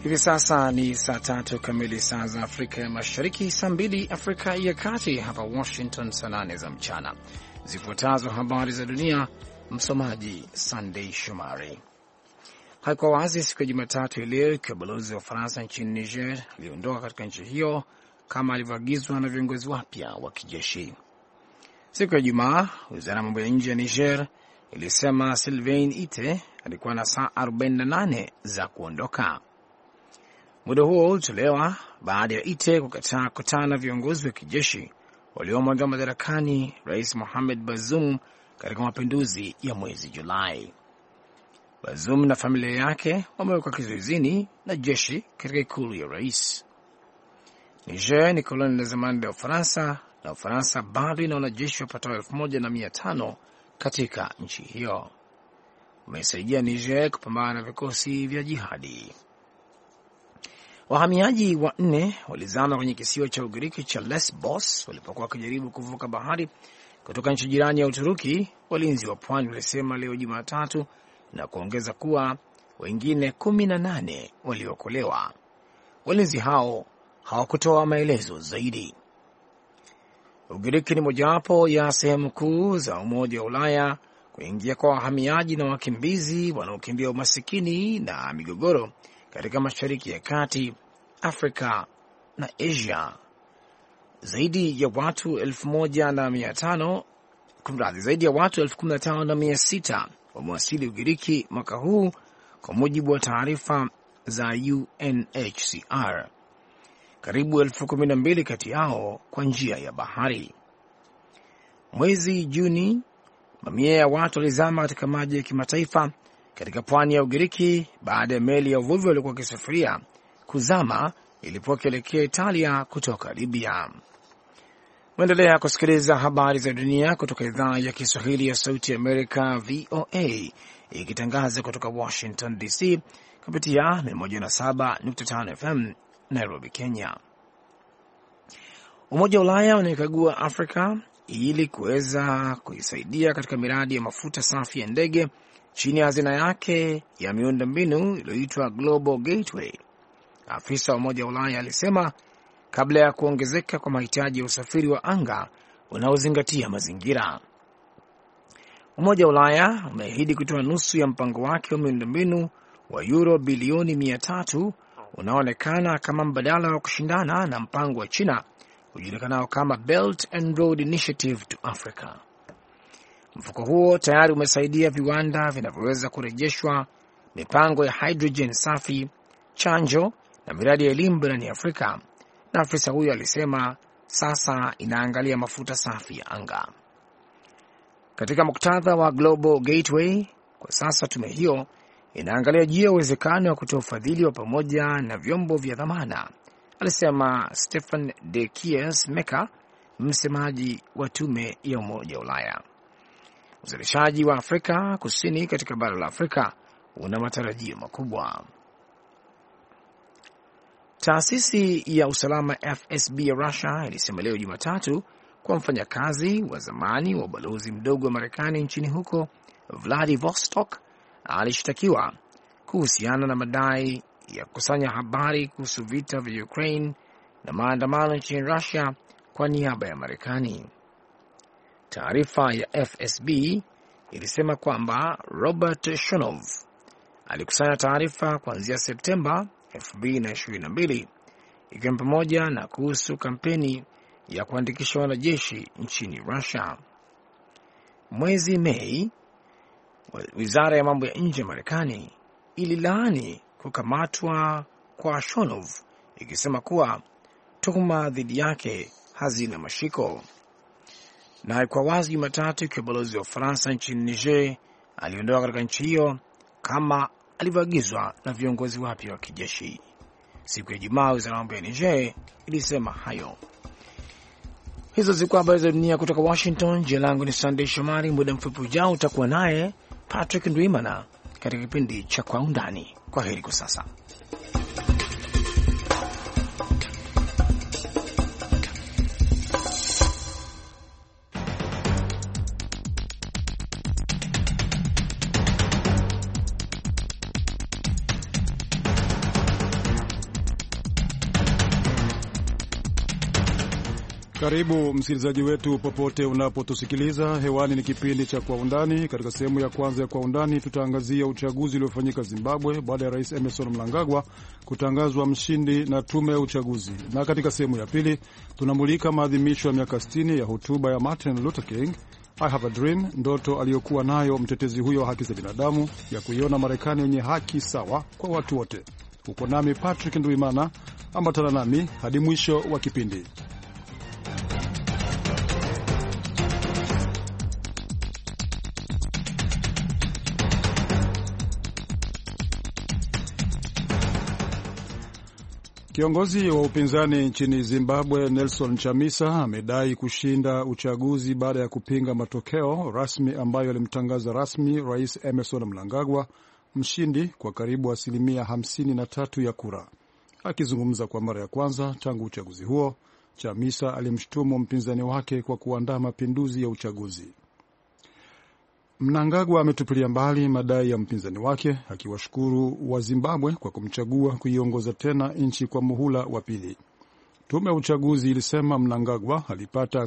Hivi sasa ni saa 3 kamili saa za Afrika ya Mashariki, saa 2 Afrika ya Kati, hapa Washington saa 8 za mchana. Zifuatazo habari za dunia, msomaji Sunday Shomari. Haikuwa wazi siku ya Jumatatu leo ikiwa balozi wa Ufaransa nchini Niger aliondoka katika nchi hiyo kama alivyoagizwa na viongozi wapya wa kijeshi. Siku ya Jumaa, wizara ya mambo ya nje ya Niger ilisema Sylvain Ite alikuwa na saa 48 za kuondoka. Muda huo ulitolewa baada ya Ite kukataa kukutana na viongozi wa kijeshi waliomwondoa madarakani Rais Mohamed Bazoum katika mapinduzi ya mwezi Julai. Bazoum na familia yake wamewekwa kizuizini na jeshi katika ikulu ya rais. Niger ni koloni la zamani la Ufaransa na Ufaransa bado ina wanajeshi wapatao 1,500 katika nchi hiyo. Wamesaidia Niger kupambana na vikosi vya jihadi. Wahamiaji 4 walizama kwenye kisiwa cha Ugiriki cha Lesbos walipokuwa wakijaribu kuvuka bahari kutoka nchi jirani ya Uturuki, walinzi wa pwani walisema leo Jumatatu, na kuongeza kuwa wengine 18 waliokolewa. Walinzi hao hawakutoa maelezo zaidi. Ugiriki ni mojawapo ya sehemu kuu za Umoja wa Ulaya kuingia kwa wahamiaji na wakimbizi wanaokimbia umasikini na migogoro katika Mashariki ya Kati, Afrika na Asia. Zaidi ya watu 15,600 wamewasili Ugiriki mwaka huu kwa mujibu wa taarifa za UNHCR. Karibu 12,000 kati yao kwa njia ya bahari. Mwezi Juni, mamia ya watu walizama katika maji ya kimataifa katika pwani ya Ugiriki baada ya meli ya uvuvi waliokuwa wakisafiria kuzama ilipokuwa ikielekea Italia kutoka Libya. Mwendelea kusikiliza habari za dunia kutoka idhaa ya Kiswahili ya Sauti ya Amerika, VOA, ikitangaza kutoka Washington DC kupitia 107.5 FM Nairobi, Kenya. Umoja wa Ulaya unaikagua Afrika ili kuweza kuisaidia katika miradi ya mafuta safi ya ndege chini ya hazina yake ya miundombinu iliyoitwa Global Gateway. Afisa wa Umoja wa Ulaya alisema kabla ya kuongezeka kwa mahitaji ya usafiri wa anga unaozingatia mazingira. Umoja wa Ulaya umeahidi kutoa nusu ya mpango wake wa miundombinu wa euro bilioni 300 unaoonekana kama mbadala wa kushindana na mpango wa China ujulikanao kama Belt and Road Initiative to Africa. Mfuko huo tayari umesaidia viwanda vinavyoweza kurejeshwa, mipango ya hydrogen safi, chanjo na miradi ya elimu barani Afrika, na afisa huyo alisema sasa inaangalia mafuta safi ya anga. Katika muktadha wa Global Gateway, kwa sasa tume hiyo inaangalia juu ya uwezekano wa kutoa ufadhili wa pamoja na vyombo vya dhamana, alisema Stefan de Kiers-Meka, msemaji wa tume ya Umoja wa Ulaya. Uzalishaji wa Afrika Kusini katika bara la Afrika una matarajio makubwa. Taasisi ya usalama FSB ya Russia ilisema leo Jumatatu kwa mfanyakazi wa zamani wa ubalozi mdogo wa Marekani nchini huko Vladivostok alishtakiwa kuhusiana na madai ya kukusanya habari kuhusu vita vya Ukraine na maandamano nchini Russia kwa niaba ya Marekani. Taarifa ya FSB ilisema kwamba Robert Shonov alikusanya taarifa kuanzia Septemba 2022 ikiwa pamoja na kuhusu kampeni ya kuandikisha wanajeshi nchini Russia. Mwezi Mei, Wizara ya mambo ya nje ya Marekani ililaani kukamatwa kwa Shonov ikisema kuwa tuhuma dhidi yake hazina mashiko. Na kwa wazi Jumatatu ikiwa balozi wa Ufaransa nchini Niger aliondoka katika nchi hiyo kama alivyoagizwa na viongozi wapya wa kijeshi. Siku ya Jumaa, wizara ya mambo ya Niger ilisema hayo. Hizo zilikuwa habari za dunia kutoka Washington. Jina langu ni Sunday Shomari. Muda mfupi ujao utakuwa naye Patrick Ndwimana katika kipindi cha Kwa Undani. Kwa heri kwa sasa. Karibu msikilizaji wetu popote unapotusikiliza. Hewani ni kipindi cha Kwa Undani. Katika sehemu ya kwanza ya Kwa Undani tutaangazia uchaguzi uliofanyika Zimbabwe baada ya Rais Emmerson Mnangagwa kutangazwa mshindi na tume ya uchaguzi, na katika sehemu ya pili tunamulika maadhimisho ya miaka 60 ya hotuba ya Martin Luther King, I have a dream, ndoto aliyokuwa nayo mtetezi huyo wa haki za binadamu ya kuiona Marekani yenye haki sawa kwa watu wote. Uko nami Patrick Nduimana, ambatana nami hadi mwisho wa kipindi. Kiongozi wa upinzani nchini Zimbabwe Nelson Chamisa amedai kushinda uchaguzi baada ya kupinga matokeo rasmi ambayo yalimtangaza rasmi Rais Emmerson Mnangagwa mshindi kwa karibu 53% ya kura. Akizungumza kwa mara ya kwanza tangu uchaguzi huo, Chamisa alimshutumu mpinzani wake kwa kuandaa mapinduzi ya uchaguzi. Mnangagwa ametupilia mbali madai ya mpinzani wake, akiwashukuru wa Zimbabwe kwa kumchagua kuiongoza tena nchi kwa muhula wa pili. Tume ya uchaguzi ilisema Mnangagwa alipata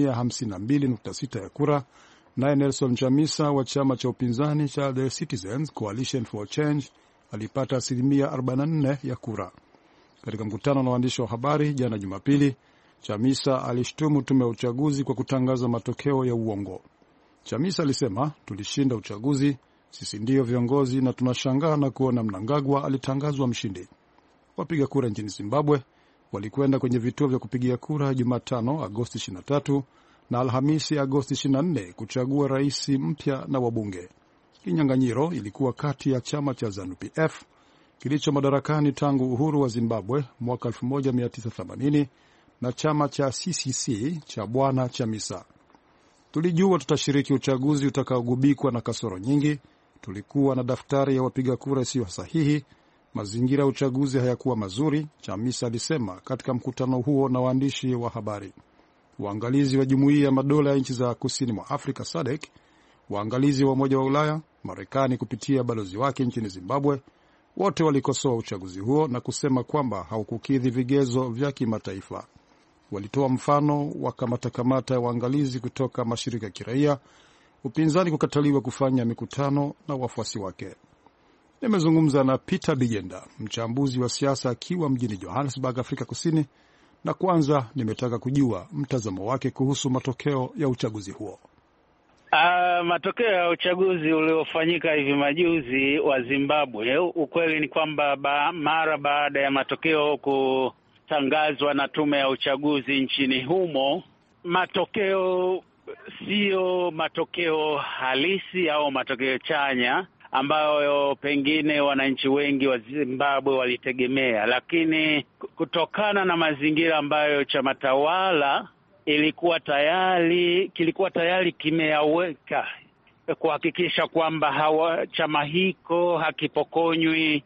52.6% ya kura, naye Nelson Chamisa wa chama cha upinzani cha The Citizens Coalition for Change alipata 44% ya kura. Katika mkutano na waandishi wa habari jana Jumapili, Chamisa alishtumu tume ya uchaguzi kwa kutangaza matokeo ya uongo. Chamisa alisema, tulishinda uchaguzi, sisi ndio viongozi na tunashangaa na kuona Mnangagwa alitangazwa mshindi. Wapiga kura nchini Zimbabwe walikwenda kwenye vituo vya kupigia kura Jumatano Agosti 23 na Alhamisi Agosti 24 kuchagua rais mpya na wabunge. Kinyang'anyiro ilikuwa kati ya chama cha ZANU-PF kilicho madarakani tangu uhuru wa Zimbabwe mwaka 1980 na chama cha CCC cha Bwana Chamisa. Tulijua tutashiriki uchaguzi utakaogubikwa na kasoro nyingi. Tulikuwa na daftari ya wapiga kura isiyo sahihi. Mazingira ya uchaguzi hayakuwa mazuri, Chamisa alisema katika mkutano huo na waandishi wa habari. Waangalizi wa Jumuiya ya Madola ya nchi za Kusini mwa Afrika SADC, waangalizi wa Umoja wa Ulaya, Marekani kupitia balozi wake nchini Zimbabwe, wote walikosoa uchaguzi huo na kusema kwamba haukukidhi vigezo vya kimataifa. Walitoa mfano wa kamata ya waangalizi kutoka mashirika ya kiraia, upinzani kukataliwa kufanya mikutano na wafuasi wake. Nimezungumza na Peter Bigenda, mchambuzi wa siasa akiwa mjini Johannesburg, Afrika Kusini, na kwanza nimetaka kujua mtazamo wake kuhusu matokeo ya uchaguzi huo. Matokeo ya uchaguzi uliofanyika hivi majuzi wa Zimbabwe, ukweli ni kwamba mara baada ya matokeo kutangazwa na tume ya uchaguzi nchini humo, matokeo sio matokeo halisi au matokeo chanya ambayo pengine wananchi wengi wa Zimbabwe walitegemea, lakini kutokana na mazingira ambayo chama tawala kilikuwa tayari kimeyaweka kuhakikisha kwamba chama hiko hakipokonywi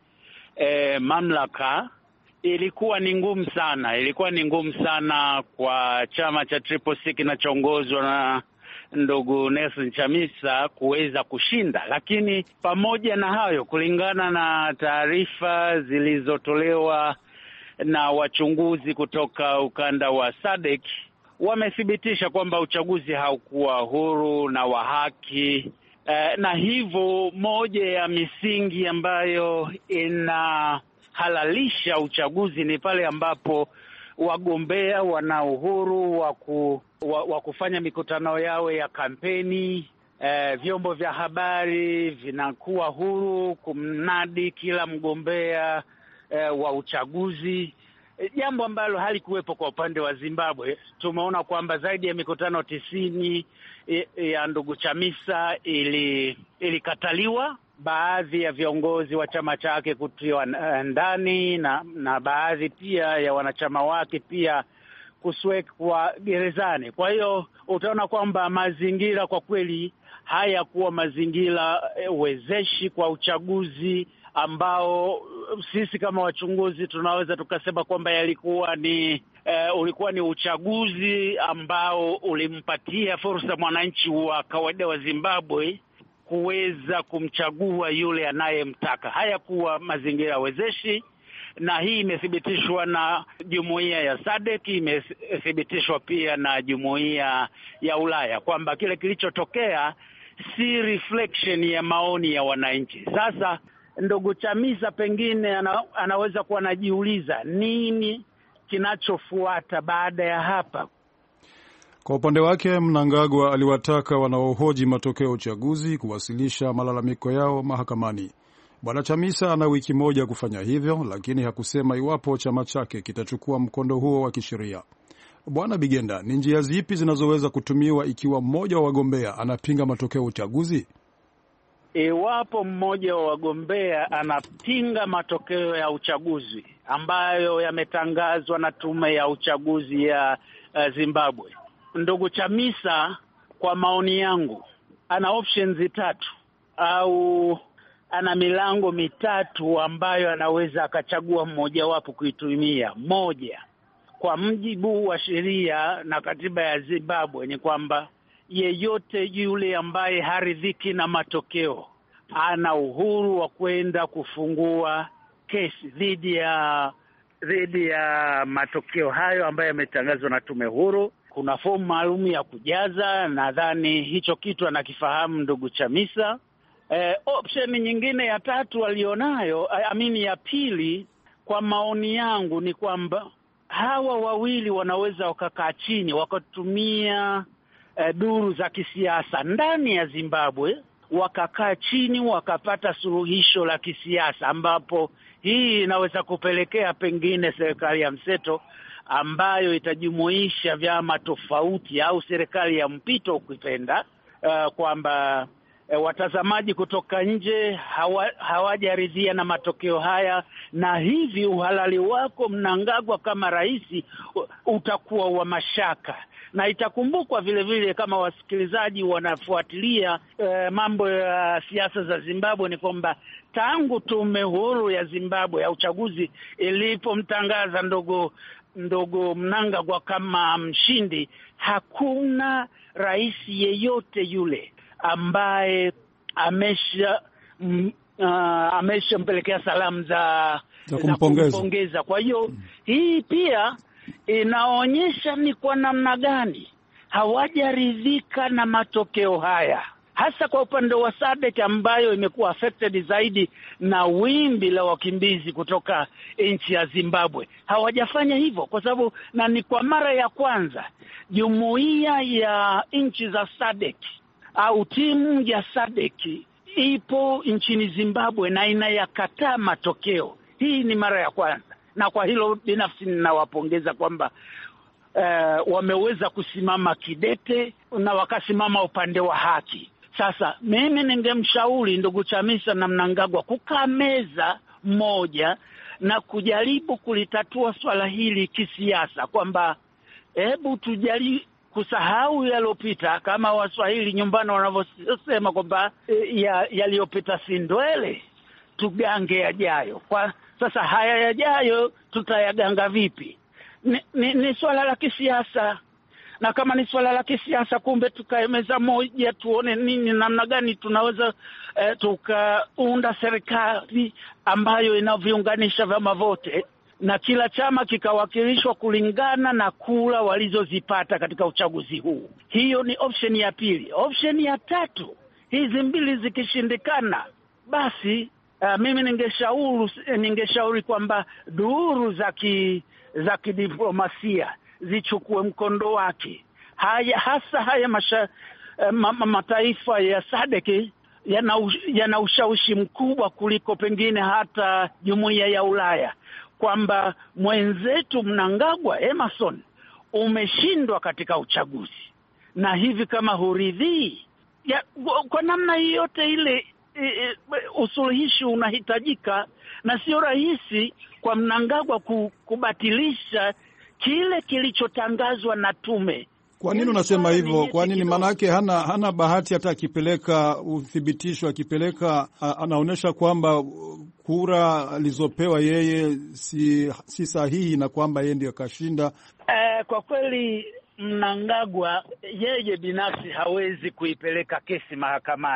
mamlaka, ilikuwa ni ngumu sana kwa chama cha Triple C kinachoongozwa na ndugu Nelson Chamisa kuweza kushinda. Lakini pamoja na hayo, kulingana na taarifa zilizotolewa na wachunguzi kutoka ukanda wa SADC, wamethibitisha kwamba uchaguzi haukuwa huru na wa haki. Na hivyo moja ya misingi ambayo inahalalisha uchaguzi ni pale ambapo wagombea wana uhuru wa kufanya mikutano yao ya kampeni. Vyombo vya habari vinakuwa huru kumnadi kila mgombea wa uchaguzi, jambo ambalo halikuwepo kwa upande wa Zimbabwe. Tumeona kwamba zaidi ya mikutano 90 ya ndugu Chamisa ilikataliwa, baadhi ya viongozi wa chama chake kutiwa ndani na baadhi pia ya wanachama wake pia kuswekwa gerezani. Kwa hiyo utaona kwamba mazingira kwa kweli hayakuwa mazingira wezeshi kwa uchaguzi ambao sisi kama wachunguzi tunaweza tukasema kwamba ulikuwa ni uchaguzi ambao ulimpatia fursa mwananchi wa kawaida wa Zimbabwe kuweza kumchagua yule anayemtaka. Hayakuwa mazingira wezeshi, na hii imethibitishwa na jumuiya ya SADC, imethibitishwa pia na jumuiya ya Ulaya kwamba kile kilichotokea si reflection ya maoni ya wananchi. Sasa ndugu Chamisa pengine anaweza kuwa anajiuliza nini kinachofuata baada ya hapa. Kwa upande wake, Mnangagwa aliwataka wanaohoji matokeo ya uchaguzi kuwasilisha malalamiko yao mahakamani. Bwana Chamisa ana wiki moja kufanya hivyo, lakini hakusema iwapo chama chake kitachukua mkondo huo wa kisheria. Bwana Bigenda, ni njia zipi zinazoweza kutumiwa ikiwa mmoja wa wagombea anapinga matokeo ya uchaguzi? Iwapo mmoja wa wagombea anapinga matokeo ya uchaguzi ambayo yametangazwa na tume ya uchaguzi ya Zimbabwe, ndugu Chamisa, kwa maoni yangu, ana options tatu au ana milango mitatu ambayo anaweza akachagua mmojawapo kuitumia. Moja, kwa mujibu wa sheria na katiba ya Zimbabwe ni kwamba yeyote yule ambaye haridhiki na matokeo ana uhuru wa kwenda kufungua kesi dhidi ya matokeo hayo ambayo yametangazwa na tume huru. Kuna fomu maalum ya kujaza, nadhani hicho kitu anakifahamu ndugu Chamisa. Option nyingine ya tatu alionayo, ya pili, kwa maoni yangu ni kwamba hawa wawili wanaweza wakakaa chini wakatumia duru za kisiasa ndani ya Zimbabwe, wakakaa chini wakapata suluhisho la kisiasa, ambapo hii inaweza kupelekea pengine serikali ya mseto ambayo itajumuisha vyama tofauti au serikali ya mpito ukipenda, kwamba watazamaji kutoka nje hawajaridhia na matokeo haya, na hivi uhalali wako Mnangagwa kama rais utakuwa wa mashaka. Na itakumbukwa vile vile, kama wasikilizaji wanafuatilia mambo ya siasa za Zimbabwe, ni kwamba tangu tume huru ya Zimbabwe ya uchaguzi ilipomtangaza ndogo Mnangagwa kama mshindi, hakuna rais yeyote yule ambaye ameshampelekea salamu za kumpongeza. Kwa hiyo hii pia inaonyesha ni kwa namna gani hawajaridhika na matokeo haya, hasa kwa upande wa SADC ambayo imekuwa affected zaidi na wimbi la wakimbizi kutoka nchi ya Zimbabwe. Hawajafanya hivyo kwa sababu, na ni kwa mara ya kwanza jumuiya ya nchi za SADC au timu ya SADC ipo nchini Zimbabwe na inayakataa matokeo. Hii ni mara ya kwanza, na kwa hilo binafsi ninawapongeza kwamba wameweza kusimama kidete na wakasimama upande wa haki. Sasa mimi ningemshauri ndugu Chamisa na Mnangagwa kukaa meza moja na kujaribu kulitatua swala hili kisiasa, kwamba hebu tujali kusahau yaliyopita, kama Waswahili nyumbani wanavyosema kwamba yaliyopita si ndwele, tugange yajayo. Kwa sasa haya yajayo tutayaganga vipi? Ni swala la kisiasa, na kama ni swala la kisiasa, kumbe tukae meza moja tuone nini, namna gani tunaweza tukaunda serikali ambayo inaviunganisha vyama vote na kila chama kikawakilishwa kulingana na kura walizozipata katika uchaguzi huu. Hiyo ni option ya pili. Option ya tatu, hizi mbili zikishindikana, basi mimi ningeshauri kwamba duru za kidiplomasia zichukue mkondo wake. Haya mataifa ya SADC yana ushawishi mkubwa kuliko pengine hata jumuiya ya Ulaya, kwamba mwenzetu Mnangagwa Emerson umeshindwa katika uchaguzi, na hivi kama huridhii kwa namna yote ile, usuluhishi unahitajika, na sio rahisi kwa Mnangagwa kubatilisha kile kilichotangazwa na tume. Kwa nini unasema hivyo? Kwa nini? Manake hana bahati, hata akipeleka uthibitisho, akipeleka anaonyesha kwamba kura alizopewa yeye si sahihi na kwamba yeye ndiyo kashinda. Kwa kweli Mnangagwa yeye binafsi hawezi kuipeleka kesi mahakamani.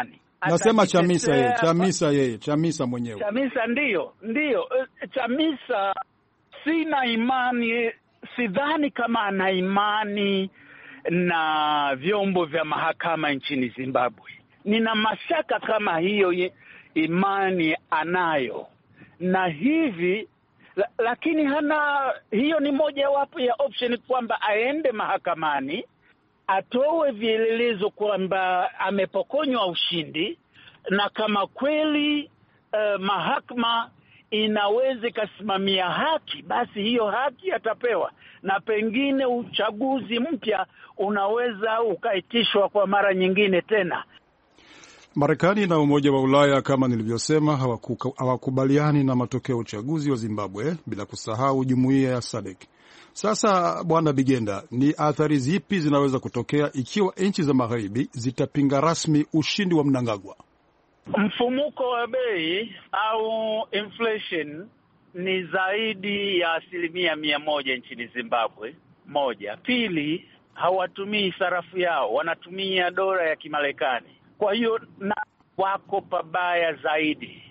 Nasema Chamisa mwenyewe. Chamisa ndio. Chamisa sina imani, sidhani kama ana imani na vyombo vya mahakama nchini Zimbabwe. Nina mashaka kama hiyo imani anayo, na hivi lakini hiyo ni moja wapo ya option kwamba aende mahakamani atoe vielelezo kwamba amepokonywa ushindi, na kama kweli mahakama inaweza ikasimamia haki, basi hiyo haki atapewa, na pengine uchaguzi mpya unaweza ukaitishwa kwa mara nyingine tena. Marekani na Umoja wa Ulaya kama nilivyosema hawakubaliani na matokeo ya uchaguzi wa Zimbabwe, bila kusahau jumuiya ya SADC. Sasa Bwana Bigenda, ni athari zipi zinaweza kutokea ikiwa nchi za magharibi zitapinga rasmi ushindi wa Mnangagwa? Mfumuko wa bei au inflation ni zaidi ya 100% nchini Zimbabwe. Moja. Pili, hawatumii sarafu yao, wanatumia dola ya Kimarekani. Kwa hiyo na wako pabaya zaidi.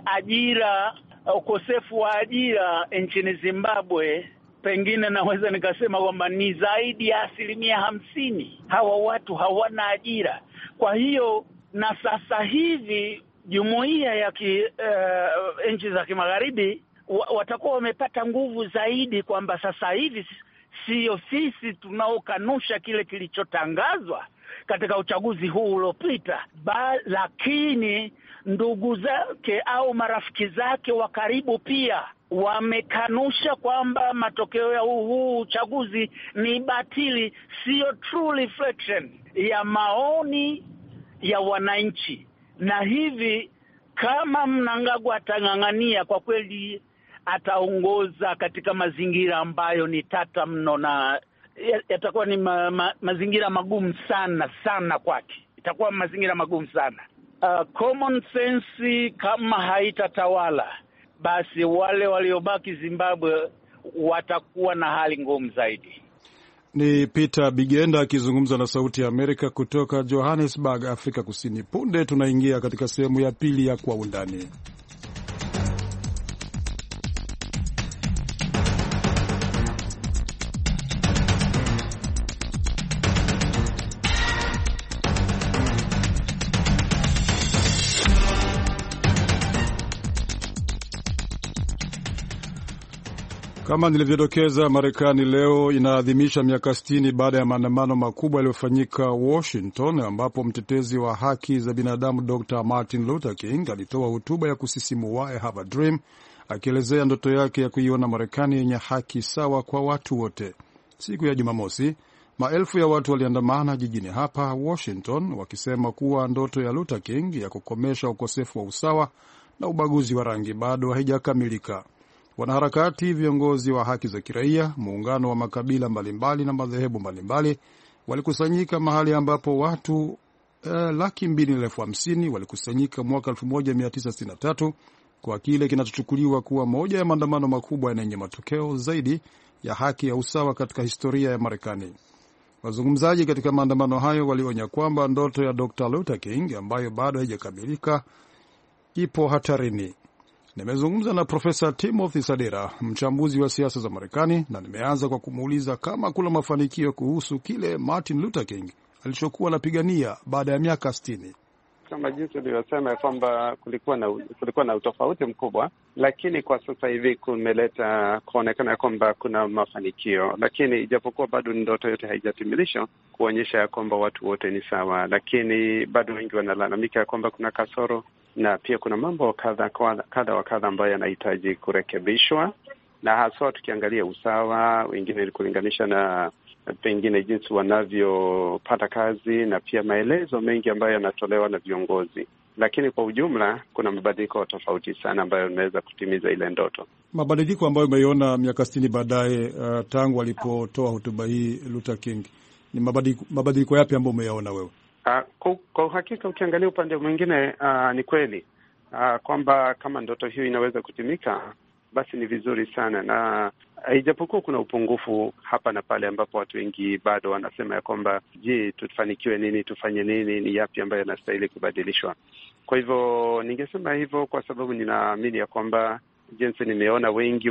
Ukosefu wa ajira nchini Zimbabwe, pengine naweza nikasema kwamba ni zaidi ya 50%. Hawa watu hawana ajira. Kwa hiyo na sasa hivi jumuiya ya nchi za kimagharibi watakuwa wamepata nguvu zaidi, kwamba sasa hivi sio sisi tunaokanusha kile kilichotangazwa katika uchaguzi huu uliopita, lakini ndugu zake au marafiki zake wa karibu pia wamekanusha kwamba matokeo ya huu uchaguzi ni batili, sio true reflection ya maoni ya wananchi. Na hivi kama Mnangagwa atang'ang'ania, kwa kweli ataongoza katika mazingira ambayo ni tata mno, na yatakuwa ni mazingira magumu sana kwake. Itakuwa mazingira magumu sana. Common sense kama haitatawala, basi wale waliobaki Zimbabwe watakuwa na hali ngumu zaidi. Ni Peter Bigenda akizungumza na Sauti ya Amerika kutoka Johannesburg, Afrika Kusini. Punde tunaingia katika sehemu ya pili ya Kwa Undani. Kama nilivyodokeza, Marekani leo inaadhimisha miaka 60 baada ya maandamano makubwa yaliyofanyika Washington, ambapo mtetezi wa haki za binadamu Dr. Martin Luther King alitoa hotuba ya kusisimua I Have a Dream, akielezea ndoto yake ya kuiona Marekani yenye haki sawa kwa watu wote. Siku ya Jumamosi, maelfu ya watu waliandamana jijini hapa Washington wakisema kuwa ndoto ya Luther King ya kukomesha ukosefu wa usawa na ubaguzi wa rangi bado haijakamilika. Wanaharakati, viongozi wa haki za kiraia, muungano wa makabila mbalimbali na madhehebu mbalimbali walikusanyika mahali ambapo watu 250,000 walikusanyika mwaka 1963 kwa kile kinachochukuliwa kuwa moja ya maandamano makubwa yenye matokeo zaidi ya haki ya usawa katika historia ya Marekani. Wazungumzaji katika maandamano hayo walionya kwamba ndoto ya Dr. Luther King ambayo bado haijakamilika ipo hatarini. Nimezungumza na Profesa Timothy Sadera, mchambuzi wa siasa za Marekani, na nimeanza kwa kumuuliza kama kuna mafanikio kuhusu kile Martin Luther King alichokuwa anapigania baada ya miaka 60. Kama jinsi ulivyosema kwamba kulikuwa na utofauti mkubwa, lakini kwa sasa hivi kumeleta kuonekana kwamba kuna mafanikio, lakini ijapokuwa bado ndoto yote haijatimilishwa kuonyesha ya kwamba watu wote ni sawa, lakini bado wengi wanalalamika kwamba kuna kasoro, na pia kuna mambo kadha wa kadha ambayo yanahitaji kurekebishwa, na haswa tukiangalia usawa, wengine kulinganisha na pengine jinsi wanavyopata kazi, na pia maelezo mengi ambayo yanatolewa na viongozi. Lakini kwa ujumla kuna mabadiliko tofauti sana ambayo yanaweza kutimiza ile ndoto. Mabadiliko ambayo umeiona miaka 60 baadaye, tangu alipotoa hotuba hii Luther King, ni mabadiliko yapi ambayo umeyaona wewe? Kwa uhakika ukiangalia upande mwingine, ni kweli kwamba kama ndoto hiyo inaweza kutimika, basi ni vizuri sana, na Ijapokuwa kuna upungufu hapa na pale ambapo watu wengi bado wanasema ya kwamba je, tufanikiwe nini, tufanye nini, ni yapi ambayo yanastahili kubadilishwa. Kwa hivyo ningesema hivyo kwa sababu ninaamini ya kwamba jinsi nimeona wengi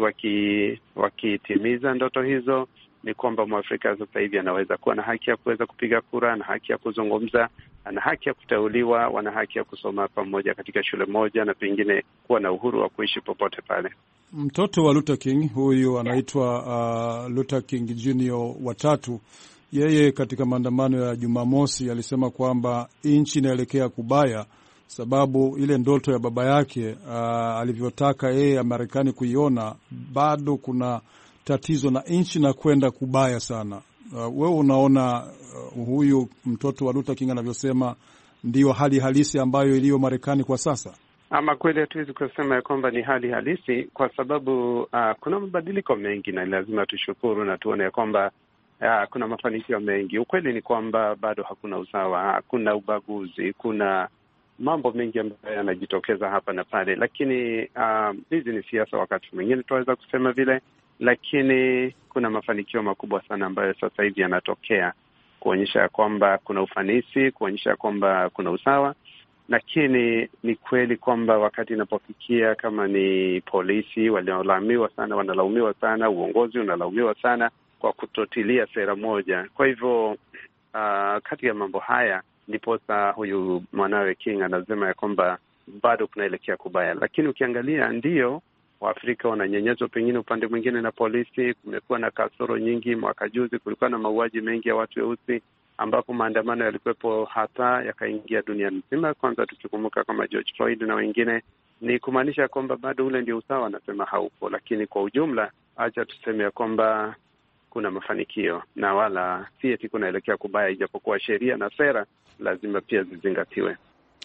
wakitimiza ndoto hizo, ni kwamba Mwafrika sasa hivi anaweza kuwa na haki ya kuweza kupiga kura, ana haki ya kuzungumza, ana haki ya kuteuliwa, wana haki ya kusoma pamoja katika shule moja, na pengine kuwa na uhuru wa kuishi popote pale. Mtoto wa Luther King huyu anaitwa Luther King Jr. watatu, yeye katika maandamano ya Jumamosi alisema kwamba nchi inaelekea kubaya, sababu ile ndoto ya baba yake alivyotaka yeye Marekani kuiona, bado kuna tatizo na nchi na kwenda kubaya sana. Wewe unaona huyu mtoto wa Luther King anavyosema ndiyo hali halisi ambayo iliyo Marekani kwa sasa? Ama kweli hatuwezi kusema ya kwamba ni hali halisi, kwa sababu kuna mabadiliko mengi na lazima tushukuru na tuone ya kwamba kuna mafanikio mengi. Ukweli ni kwamba bado hakuna usawa, hakuna ubaguzi, kuna mambo mengi ambayo yanajitokeza hapa na pale, lakini hizi ni siasa, wakati mwingine tunaweza kusema vile, lakini kuna mafanikio makubwa sana ambayo sasa hivi yanatokea kuonyesha ya kwamba kuna ufanisi, kuonyesha ya kwamba kuna usawa. Lakini ni kweli kwamba wakati inapofikia kama ni polisi wanalaumiwa sana, uongozi unalaumiwa sana kwa kutotilia sera moja. Kwa hivyo kati ya mambo haya ndiposa huyu mwanawe King anasema ya kwamba bado kunaelekea kubaya. Lakini ukiangalia, ndio Waafrika wananyenyezwa pengine upande mwingine na polisi. Kumekuwa na kasoro nyingi. Mwaka juzi kulikuwa na mauaji mengi ya watu weusi, ambapo maandamano yalikuwepo hata yakaingia dunia nzima. Kwanza tukikumbuka kama George Floyd na wengine, ni kumaanisha kwamba bado ule ndio usawa anasema haupo. Lakini kwa ujumla, acha tuseme ya kwamba kuna mafanikio na wala si eti kunaelekea kubaya, ijapokuwa sheria na sera lazima pia zizingatiwe.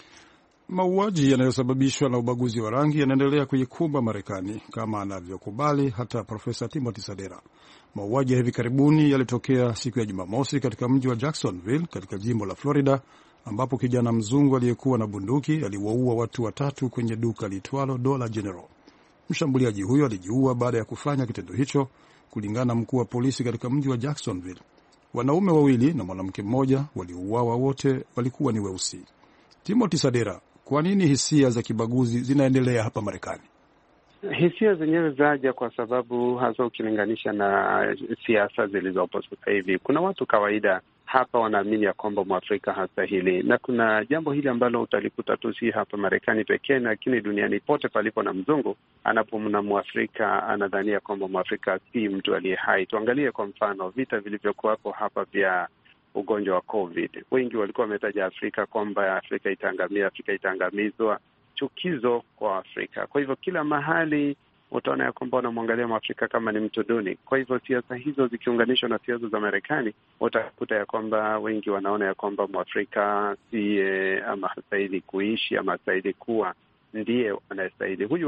Mauaji yanayosababishwa na ubaguzi wa rangi yanaendelea kuikumba Marekani, kama anavyokubali hata Profesa Timothy Sadera. Mauaji ya hivi karibuni yalitokea siku ya Jumamosi katika mji wa Jacksonville katika jimbo la Florida, ambapo kijana mzungu aliyekuwa na bunduki aliwaua watu watatu kwenye duka liitwalo Dollar General. Mshambuliaji huyo alijiua baada ya kufanya kitendo hicho, kulingana na mkuu wa polisi katika mji wa Jacksonville. Wanaume wawili na mwanamke mmoja waliouawa, wote walikuwa ni weusi. Timothy Sadera, kwa nini hisia za kibaguzi zinaendelea hapa Marekani? Hisia zenyewe zaja kwa sababu hasa ukilinganisha na siasa zilizopo sasa hivi. Kuna watu kawaida hapa wanaamini ya kwamba Mwafrika hastahili, na kuna jambo hili ambalo utalikuta tu si hapa Marekani pekee, lakini duniani pote palipo na mzungu, anapomna Mwafrika anadhania kwamba Mwafrika si mtu aliye hai. Tuangalie kwa mfano vita vilivyokuwapo hapa vya ugonjwa wa COVID. Wengi walikuwa wametaja Afrika kwamba Afrika itaangamia, Afrika itaangamizwa, chukizo kwa Afrika. Kwa hivyo kila mahali utaona ya kwamba wanamwangalia Mwafrika kama ni mtu duni. Kwa hivyo siasa hizo zikiunganishwa na siasa za Marekani, utakuta ya kwamba wengi wanaona ya kwamba Mwafrika si ama hastahili kuishi ama hastahili kuwa ndiye anayestahili. Huyu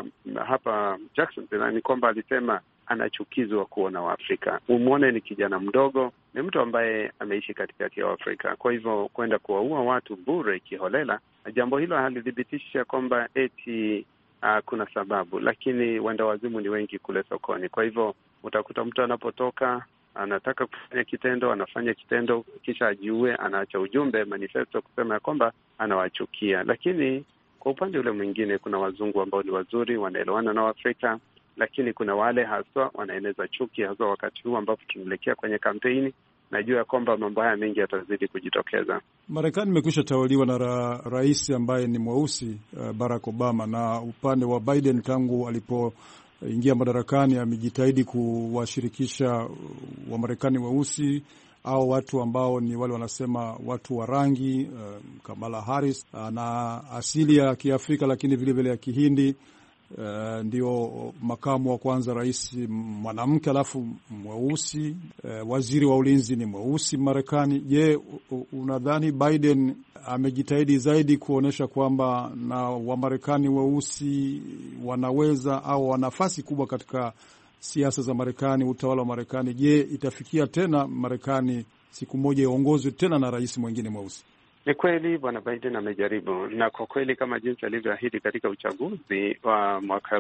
hapa Jackson ni kwamba alisema anachukizwa kuona Waafrika. Umwone ni kijana mdogo, ni mtu ambaye ameishi katikati ya Waafrika. Kwa hivyo kwenda kuwaua watu bure kiholela, jambo hilo halidhibitisha kwamba eti kuna sababu, lakini wenda wazimu ni wengi kule sokoni. Kwa hivyo utakuta mtu anapotoka anataka kufanya kitendo, anafanya kitendo, kisha ajiue, anaacha ujumbe manifesto kusema ya kwamba anawachukia. Lakini kwa upande ule mwingine kuna wazungu ambao ni wazuri, wanaelewana na Waafrika, lakini kuna wale haswa wanaeneza chuki, haswa wakati huu ambapo tunaelekea kwenye kampeni. Najua ya kwamba mambo haya mengi yatazidi kujitokeza. Marekani imekwisha tawaliwa na rais ambaye ni mweusi, Barack Obama, na upande wa Biden tangu alipoingia madarakani amejitahidi kuwashirikisha Wamarekani weusi au watu ambao ni wale wanasema watu wa rangi. Kamala Harris na asili ya Kiafrika lakini vile vile ya Kihindi. Ndio makamu wa kwanza rais mwanamke, alafu mweusi. Waziri wa ulinzi ni mweusi Marekani. Je, unadhani Biden amejitahidi zaidi kuonyesha kwamba na Wamarekani weusi wanaweza au wana nafasi kubwa katika siasa za Marekani, utawala wa Marekani? Je, itafikia tena Marekani siku moja iongozwe tena na rais mwingine mweusi? Ni kweli Bwana Biden amejaribu, na kwa kweli kama jinsi alivyoahidi katika uchaguzi wa mwaka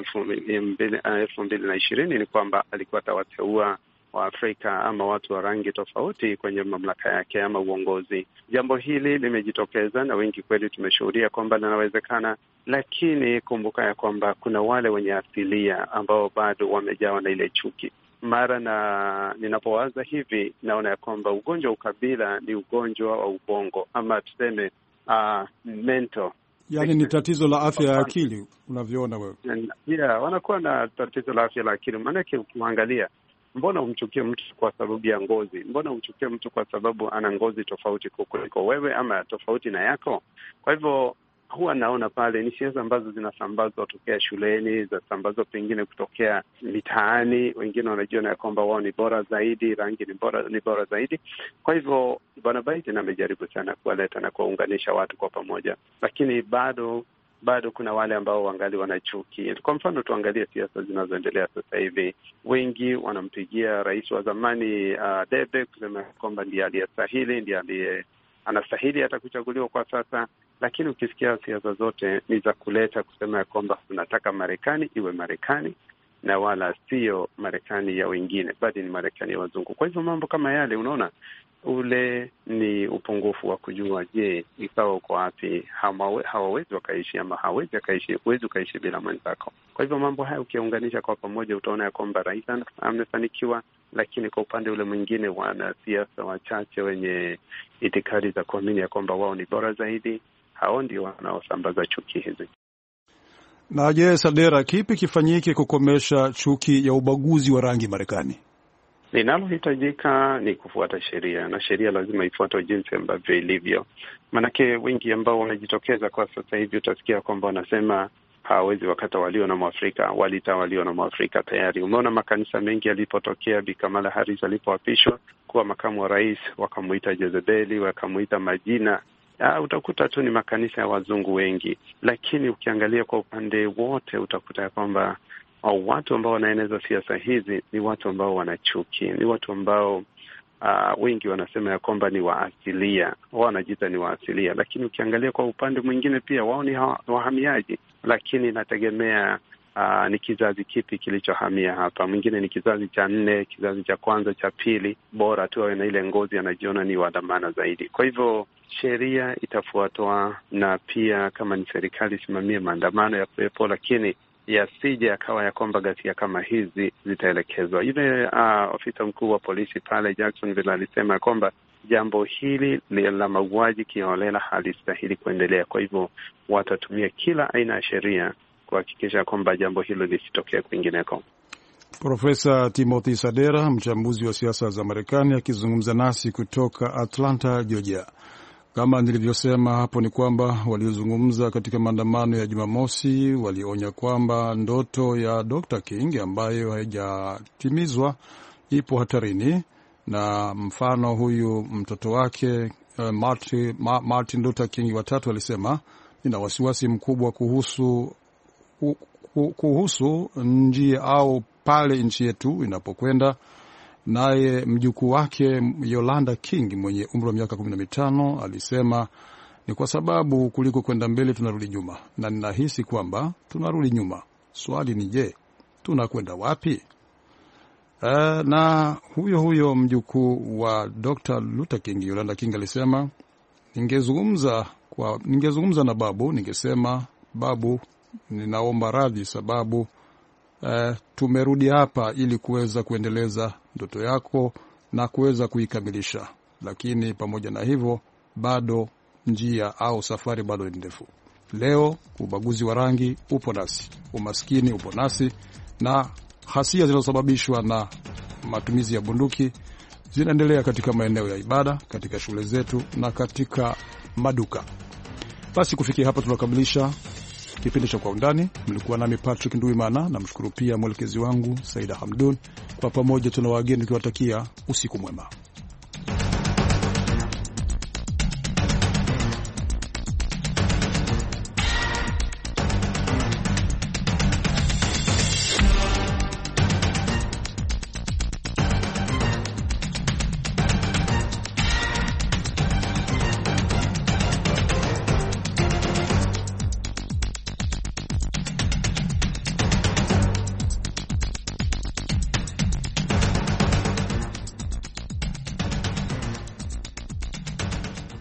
2020 ni kwamba alikuwa atawateua Waafrika ama watu wa rangi tofauti kwenye mamlaka yake ama uongozi. Jambo hili limejitokeza na wengi kweli tumeshuhudia kwamba linawezekana, lakini kumbuka ya kwamba kuna wale wenye asilia ambao bado wamejawa na ile chuki. Mara na ninapowaza hivi, naona ya kwamba ugonjwa wa ukabila ni ugonjwa wa ubongo ama tuseme mental. Yaani ni tatizo la afya ya akili unavyoona wewe. Yeah, wanakuwa na tatizo la afya la akili. Maanake ukiangalia, mbona umchukie mtu kwa sababu ya ngozi? Mbona umchukie mtu kwa sababu ana ngozi tofauti kuliko wewe ama tofauti na yako? Kwa hivyo huwa naona pale ni siasa ambazo zinasambazwa kutokea shuleni, zinasambazwa pengine kutokea mitaani. Wengine wanajiona ya kwamba wao ni bora zaidi, rangi ni bora zaidi. Kwa hivyo Bwana Biden amejaribu sana kuwaleta na kuwaunganisha watu kwa pamoja, lakini bado kuna wale ambao wangali wanachuki. Kwa mfano tuangalie siasa zinazoendelea sasa hivi. Wengi wanampigia rais wa zamani debe kusema kwamba ndiye aliyestahili, ndiye anastahili hata kuchaguliwa kwa sasa, lakini ukisikia siasa zote ni za kuleta kusema ya kwamba tunataka Marekani iwe Marekani na wala sio Marekani ya wengine, bali ni Marekani ya wazungu. Kwa hivyo mambo kama yale, unaona, ule ni upungufu wa kujua, je, ikawa uko wapi? Hawawezi wakaishi ama huwezi ukaishi bila mwenzako. Kwa hivyo mambo haya ukiunganisha kwa pamoja, utaona ya kwamba rais amefanikiwa, lakini kwa upande ule mwingine wanasiasa wachache wenye itikadi za kuamini ya kwamba wao ni bora zaidi, hao ndio wanaosambaza chuki hizi. Na je, Sadera, kipi kifanyike kukomesha chuki ya ubaguzi wa rangi Marekani? Linalohitajika ni kufuata sheria, na sheria lazima ifuatwe jinsi ambavyo ilivyo. Manake wengi ambao wanajitokeza kwa sasa hivi utasikia kwamba wanasema hawawezi wakatawaliwa na Mwafrika, walitawaliwa na Mwafrika tayari. Umeona makanisa mengi yalipotokea Bi Kamala Harris alipoapishwa kuwa makamu wa rais, wakamuita Jezebeli, wakamuita majina. Utakuta tu ni makanisa ya wazungu wengi, lakini ukiangalia kwa upande wote utakuta ya kwamba watu ambao wanaeneza siasa hizi ni watu ambao wanachuki, ni watu ambao wengi wanasema ya kwamba ni waasilia, wao wanajiita ni waasilia, lakini ukiangalia kwa upande mwingine pia wao ni wahamiaji, lakini inategemea ni kizazi kipi kilichohamia hapa. Mwingine ni kizazi cha 4, kizazi cha kwanza, cha pili, bora tu awe na ile ngozi, anajiona ni wa dhamana zaidi. Kwa hivyo sheria itafuatwa, na pia kama ni serikali simamie maandamano ya pepo, lakini yasije akawa ya kwamba ghasia kama hizi zitaelekezwa. Ile ofisa mkuu wa polisi pale Jacksonville alisema kwamba jambo hili la mauaji kiholela halistahili kuendelea. Kwa hivyo watatumia kila aina ya sheria kuhakikisha kwamba jambo hilo lisitokee kwingineko. Profesa Timothy Sadera, mchambuzi wa siasa za Marekani, akizungumza nasi kutoka Atlanta, Georgia. Kama nilivyosema hapo ni kwamba waliozungumza katika maandamano ya Jumamosi walionya kwamba ndoto ya Dr. King ambayo haijatimizwa ipo hatarini, na mfano huyu mtoto wake Martin Luther King watatu alisema, nina wasiwasi mkubwa kuhusu njia au pale nchi yetu inapokwenda. Naye mjukuu wake Yolanda King mwenye umri wa miaka 15 alisema, ni kwa sababu kuliko kwenda mbele tunarudi nyuma, na ninahisi kwamba tunarudi nyuma. Swali ni je, tunakwenda wapi? Na huyo mjukuu wa Dr. Luther King, Yolanda King, alisema, ningezungumza na babu, ningesema, babu, ninaomba radhi sababu tumerudi hapa ili kuweza kuendeleza ndoto yako na kuweza kuikamilisha, lakini pamoja na hivyo bado njia au safari bado ni ndefu. Leo ubaguzi wa rangi upo nasi, umaskini upo nasi, na hasia zinazosababishwa na matumizi ya bunduki zinaendelea katika maeneo ya ibada, katika shule zetu na katika maduka. Basi kufikia hapa tunakamilisha kipindi cha Kwa Undani. Mlikuwa nami Patrick Nduimana, na mshukuru pia mwelekezi wangu Saida Hamdun. Kwa pamoja tuna wageni tukiwatakia usiku mwema.